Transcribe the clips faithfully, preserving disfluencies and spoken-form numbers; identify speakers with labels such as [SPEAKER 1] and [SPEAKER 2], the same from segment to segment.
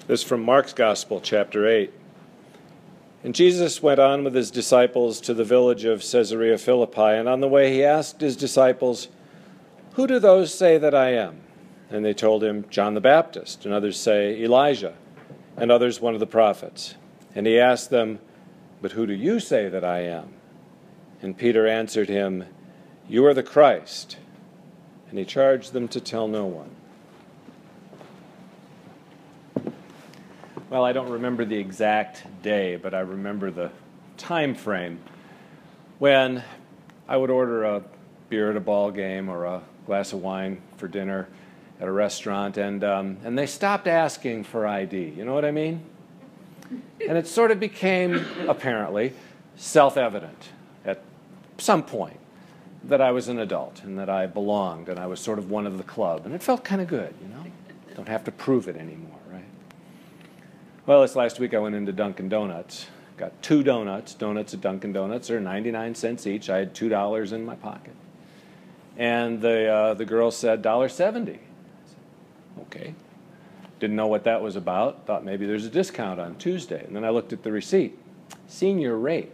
[SPEAKER 1] This is from Mark's Gospel, chapter eight. And Jesus went on with his disciples to the village of Caesarea Philippi, and on the way he asked his disciples, "Who do those say that I am?" And they told him, "John the Baptist," and others say, "Elijah," and others, "one of the prophets." And he asked them, "But who do you say that I am?" And Peter answered him, "You are the Christ." And he charged them to tell no one. Well, I don't remember the exact day, but I remember the time frame when I would order a beer at a ball game or a glass of wine for dinner at a restaurant, and um, and they stopped asking for I D. You know what I mean? And it sort of became, apparently, self-evident at some point that I was an adult and that I belonged and I was sort of one of the club. And it felt kind of good, you know? Don't have to prove it anymore, right? Well, this last week I went into Dunkin' Donuts. Got two donuts. Donuts at Dunkin' Donuts are ninety-nine cents each. I had two dollars in my pocket. And the uh, the girl said, one dollar seventy. I said, okay. Didn't know what that was about. Thought maybe there's a discount on Tuesday. And then I looked at the receipt. Senior rate.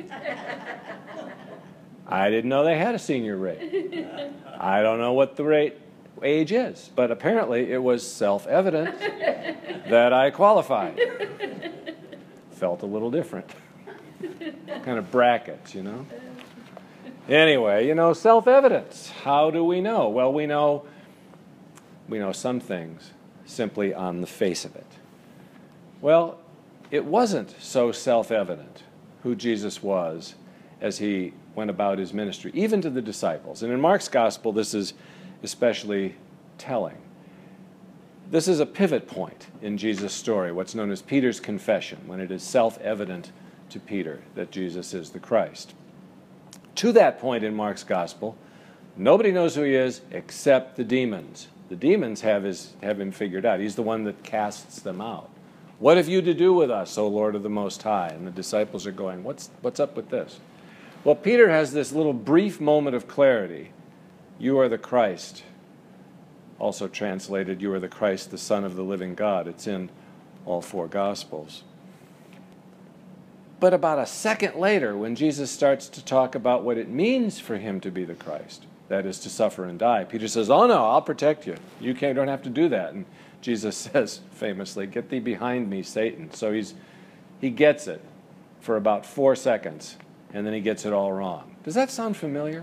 [SPEAKER 1] I didn't know they had a senior rate. I don't know what the rate age is, but apparently it was self-evident that I qualified. Felt a little different. Kind of brackets, you know. Anyway, you know, self-evidence. How do we know? Well, we know we know some things simply on the face of it. Well, it wasn't so self-evident who Jesus was as he went about his ministry, even to the disciples. And in Mark's Gospel, this is especially telling. This is a pivot point in Jesus' story, what's known as Peter's confession, when it is self-evident to Peter that Jesus is the Christ. To that point in Mark's Gospel, nobody knows who he is except the demons. The demons have, his, have him figured out. He's the one that casts them out. "What have you to do with us, O Lord of the Most High?" And the disciples are going, what's, what's up with this? Well, Peter has this little brief moment of clarity. "You are the Christ." Also translated, "You are the Christ, the Son of the living God." It's in all four Gospels. But about a second later, when Jesus starts to talk about what it means for him to be the Christ, that is, to suffer and die, Peter says, "Oh no, I'll protect you. You can't, don't have to do that." And Jesus says famously, "Get thee behind me, Satan." So he's he gets it for about four seconds, and then he gets it all wrong. Does that sound familiar?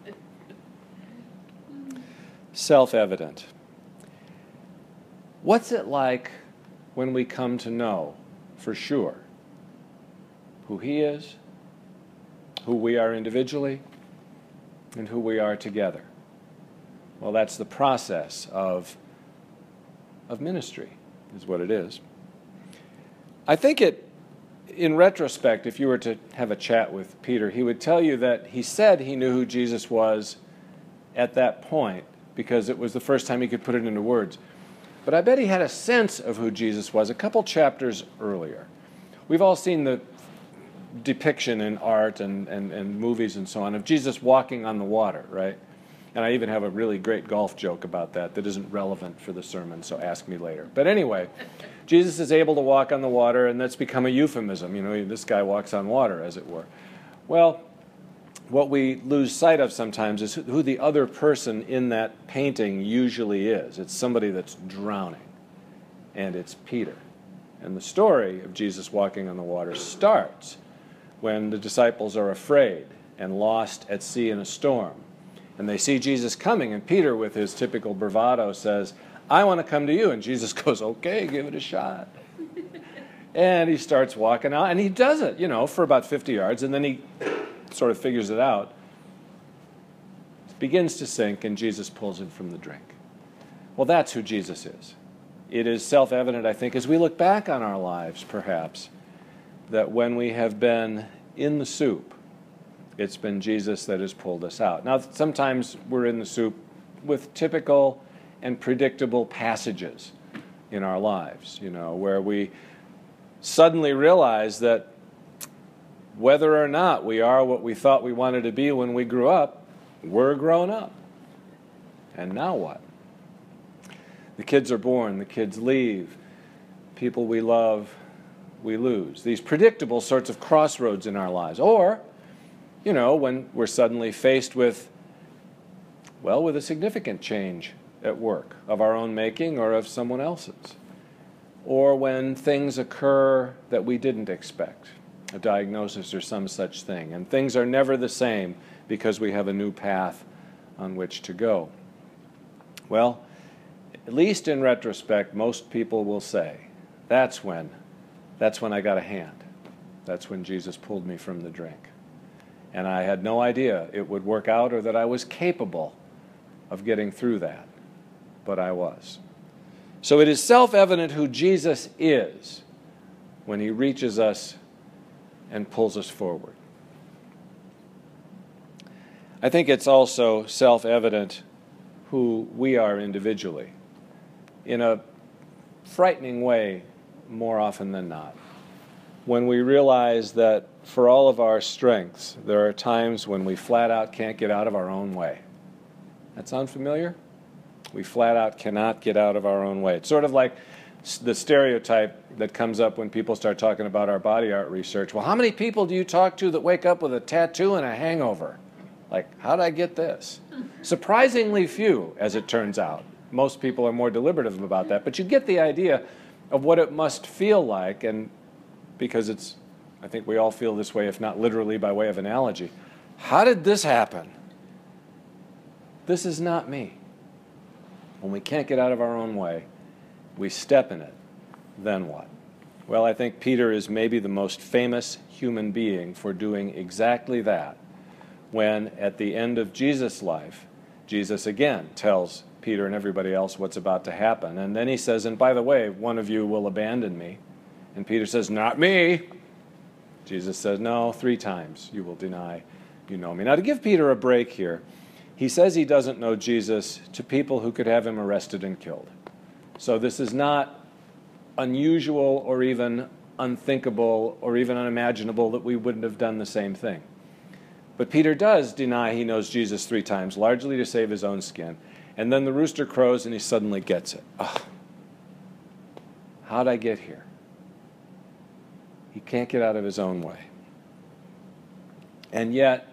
[SPEAKER 1] Self-evident. What's it like when we come to know for sure who he is, who we are individually, and who we are together? Well, that's the process of, of ministry, is what it is. I think it, in retrospect, if you were to have a chat with Peter, he would tell you that he said he knew who Jesus was at that point because it was the first time he could put it into words. But I bet he had a sense of who Jesus was a couple chapters earlier. We've all seen the depiction in art and, and, and movies and so on of Jesus walking on the water, right? And I even have a really great golf joke about that that isn't relevant for the sermon, so ask me later. But anyway, Jesus is able to walk on the water, and that's become a euphemism. You know, this guy walks on water, as it were. Well, what we lose sight of sometimes is who the other person in that painting usually is. It's somebody that's drowning, and it's Peter. And the story of Jesus walking on the water starts when the disciples are afraid and lost at sea in a storm. And they see Jesus coming, and Peter, with his typical bravado, says, "I want to come to you." And Jesus goes, "Okay, give it a shot." And he starts walking out, and he does it, you know, for about fifty yards, and then he sort of figures it out, begins to sink, and Jesus pulls him from the drink. Well, that's who Jesus is. It is self-evident, I think, as we look back on our lives, perhaps, that when we have been in the soup, it's been Jesus that has pulled us out. Now, sometimes we're in the soup with typical and predictable passages in our lives, you know, where we suddenly realize that whether or not we are what we thought we wanted to be when we grew up, we're grown up. And now what? The kids are born, the kids leave, people we love, we lose. These predictable sorts of crossroads in our lives. Or, you know, when we're suddenly faced with, well, with a significant change at work of our own making or of someone else's. Or when things occur that we didn't expect, a diagnosis or some such thing, and things are never the same because we have a new path on which to go. Well, at least in retrospect, most people will say, that's when, that's when I got a hand. That's when Jesus pulled me from the drink. And I had no idea it would work out or that I was capable of getting through that, but I was. So it is self-evident who Jesus is when he reaches us and pulls us forward. I think it's also self-evident who we are individually, in a frightening way more often than not. When we realize that for all of our strengths, there are times when we flat out can't get out of our own way. That sound familiar? We flat out cannot get out of our own way. It's sort of like the stereotype that comes up when people start talking about our body art research. Well, how many people do you talk to that wake up with a tattoo and a hangover? Like, how did I get this? Surprisingly few, as it turns out. Most people are more deliberative about that. But you get the idea of what it must feel like, and because it's, I think we all feel this way, if not literally by way of analogy. How did this happen? This is not me. When we can't get out of our own way, we step in it. Then what? Well, I think Peter is maybe the most famous human being for doing exactly that, when at the end of Jesus' life, Jesus again tells Peter and everybody else what's about to happen. And then he says, and by the way, one of you will abandon me. And Peter says, not me. Jesus says, no, three times you will deny you know me. Now, to give Peter a break here, he says he doesn't know Jesus to people who could have him arrested and killed. So this is not unusual or even unthinkable or even unimaginable that we wouldn't have done the same thing. But Peter does deny he knows Jesus three times, largely to save his own skin. And then the rooster crows and he suddenly gets it. Oh, how'd I get here? He can't get out of his own way. And yet,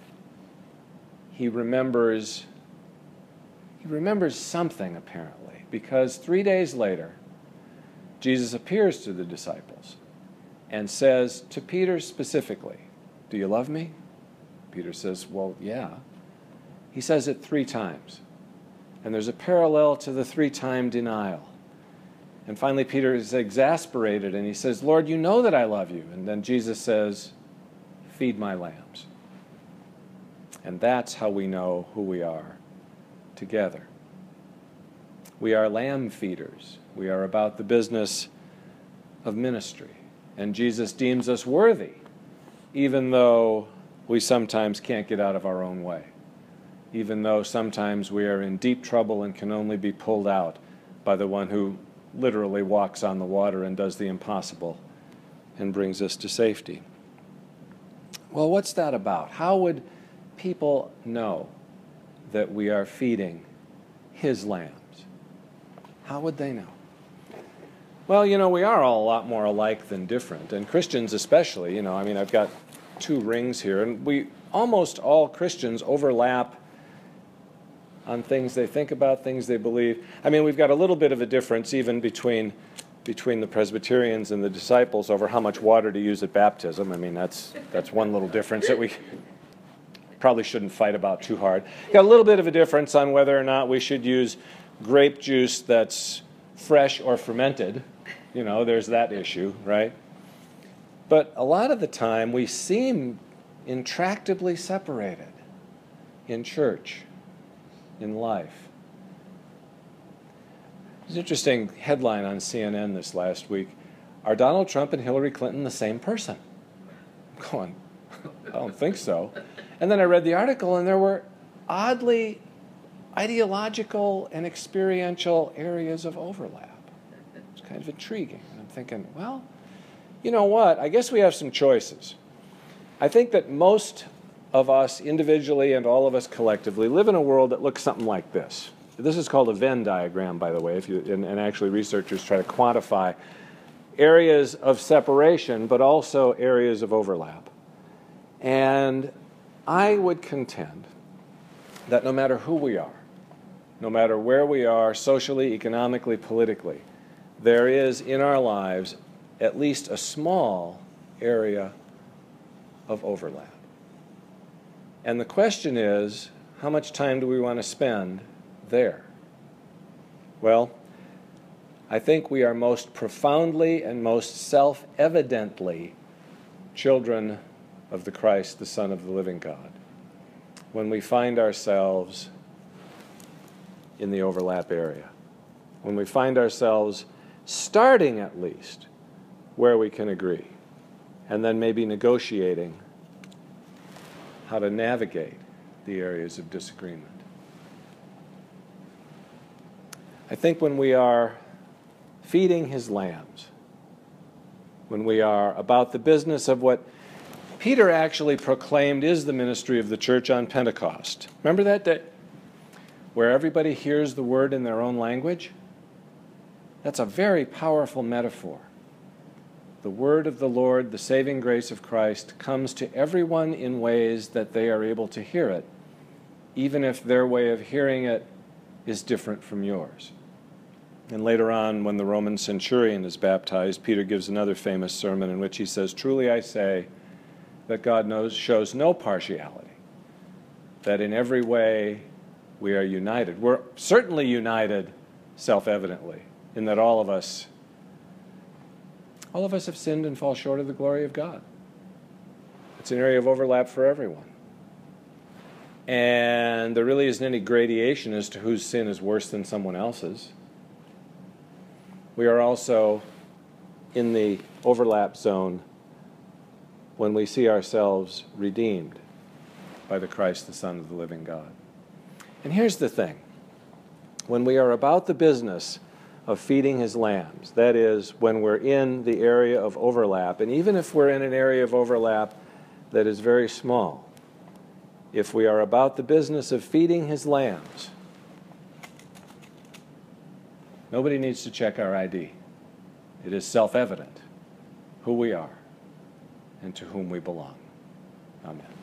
[SPEAKER 1] he remembers, he remembers something apparently, because three days later, Jesus appears to the disciples and says to Peter specifically, do you love me? Peter says, well, yeah. He says it three times. And there's a parallel to the three-time denial. And finally, Peter is exasperated and he says, Lord, you know that I love you. And then Jesus says, feed my lambs. And that's how we know who we are together. We are lamb feeders. We are about the business of ministry. And Jesus deems us worthy, even though we sometimes can't get out of our own way, even though sometimes we are in deep trouble and can only be pulled out by the one who literally walks on the water and does the impossible and brings us to safety. Well, what's that about? How would people know that we are feeding his lambs? How would they know? Well, you know, we are all a lot more alike than different, and Christians especially. You know, I mean, I've got two rings here, and we almost all Christians overlap on things they think about, things they believe. I mean, we've got a little bit of a difference even between between the Presbyterians and the disciples over how much water to use at baptism. I mean, that's that's one little difference that we probably shouldn't fight about too hard. Got a little bit of a difference on whether or not we should use grape juice that's fresh or fermented. You know, there's that issue, right? But a lot of the time we seem intractably separated in church, in life. There's an interesting headline on C N N this last week. Are Donald Trump and Hillary Clinton the same person? I'm going, I don't think so. And then I read the article, and there were oddly ideological and experiential areas of overlap. It's kind of intriguing. And I'm thinking, well, you know what? I guess we have some choices. I think that most of us individually and all of us collectively live in a world that looks something like this. This is called a Venn diagram, by the way, if you, and, and actually researchers try to quantify areas of separation, but also areas of overlap. And I would contend that no matter who we are, no matter where we are socially, economically, politically, there is in our lives at least a small area of overlap. And the question is, how much time do we want to spend there? Well, I think we are most profoundly and most self-evidently children of the Christ, the Son of the living God, when we find ourselves in the overlap area, when we find ourselves starting at least where we can agree, and then maybe negotiating how to navigate the areas of disagreement. I think when we are feeding his lambs, when we are about the business of what Peter actually proclaimed is the ministry of the church on Pentecost. Remember that day? Where everybody hears the word in their own language? That's a very powerful metaphor. The word of the Lord, the saving grace of Christ, comes to everyone in ways that they are able to hear it, even if their way of hearing it is different from yours. And later on, when the Roman centurion is baptized, Peter gives another famous sermon in which he says, "Truly I say that God knows, shows no partiality, that in every way we are united." We're certainly united self-evidently in that all of us all of us have sinned and fall short of the glory of God. It's an area of overlap for everyone. And there really isn't any gradation as to whose sin is worse than someone else's. We are also in the overlap zone when we see ourselves redeemed by the Christ, the Son of the living God. And here's the thing. When we are about the business of feeding his lambs, that is, when we're in the area of overlap, and even if we're in an area of overlap that is very small, if we are about the business of feeding his lambs, nobody needs to check our I D. It is self-evident who we are and to whom we belong. Amen.